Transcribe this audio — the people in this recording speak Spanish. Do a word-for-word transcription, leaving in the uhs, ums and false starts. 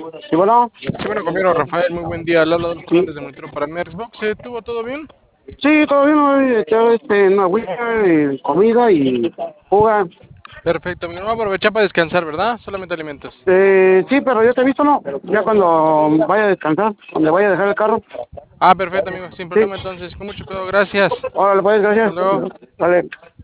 Sí, bueno, Sí, bueno, compañero Rafael, muy buen día. Al habla de los comandantes de monitoreo para mi Xbox. ¿Eh, ¿Tuvo todo bien? sí, todo bien, hoy echado este, una agüita, eh, comida y fuga. Perfecto, amigo. No va a aprovechar para descansar, ¿verdad? Solamente alimentos. Eh, sí, pero ya te he visto, ¿no? Ya cuando vaya a descansar, cuando vaya a dejar el carro. Ah, perfecto, amigo. Sin Sí, problema, entonces. Con mucho cuidado, gracias. órale, pues, Hasta gracias. luego. Vale.